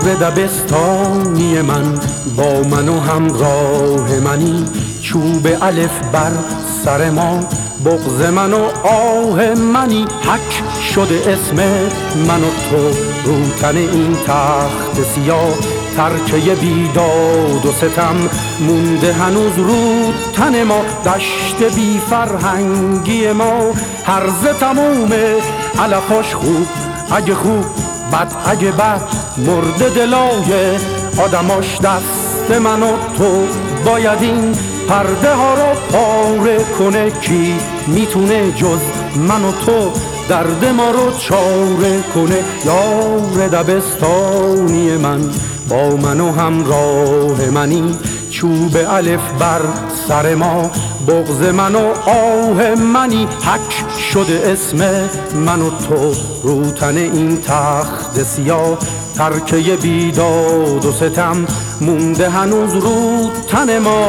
دبستانی من، با من و همراه منی. چوب الف بر سر ما، بغض من و آه منی. حک شده اسم من و تو رو تن این تخت سیاه. ترکه بیداد و ستم مونده هنوز رو تن ما. دشت بی فرهنگی ما هرزه تمومه. الا خوش خوب اگه خوب، بد اگه بد، مرده دلای آدماش. دست من و تو باید این پرده ها رو پاره کنه. کی میتونه جز من و تو درد ما رو چاره کنه؟ یار دبستانی من، با من و همراه منی. چوب الف بر سر ما، بغض من و آه منی. حک شده اسم من و تو رو تن این تخت سیاه. ترکه بیداد و ستم مونده هنوز رو تن ما.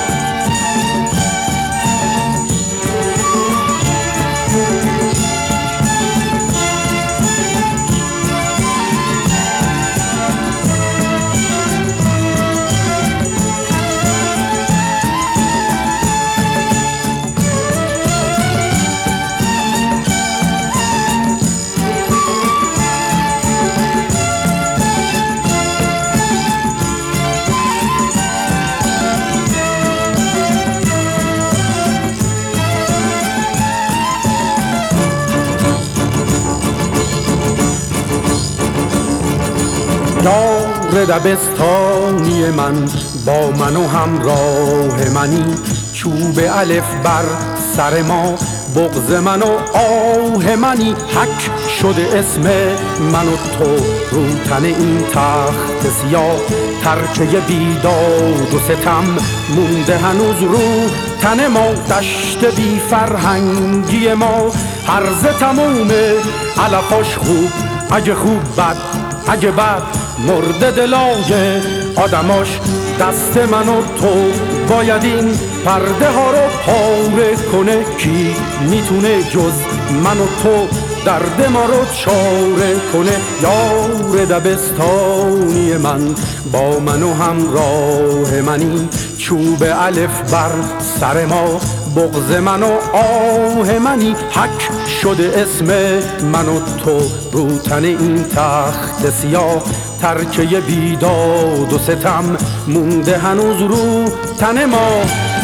یار دبستانی من، با من و همراه منی. چوب الف بر سر ما، بغض من و آه منی. حک شده اسم من و تو رو تن این تخت سیاه. ترکه بیداد و ستم مونده هنوز رو تن ما. دشت بی فرهنگی ما هرزه تمومه. الا خوش خوب اگه خوب، بد اگه بد، مرده دلای آدماش. دست من و تو باید این پرده ها رو پاره کنه. کی میتونه جز من و تو درد ما رو چاره کنه؟ یار دبستانی من، با من و همراه منی. چوب الف بر سر ما، بغض من و آه منی. حک شده اسم من و تو رو تن این تخت سیاه. ترکه بیداد و ستم مونده هنوز رو تن ما.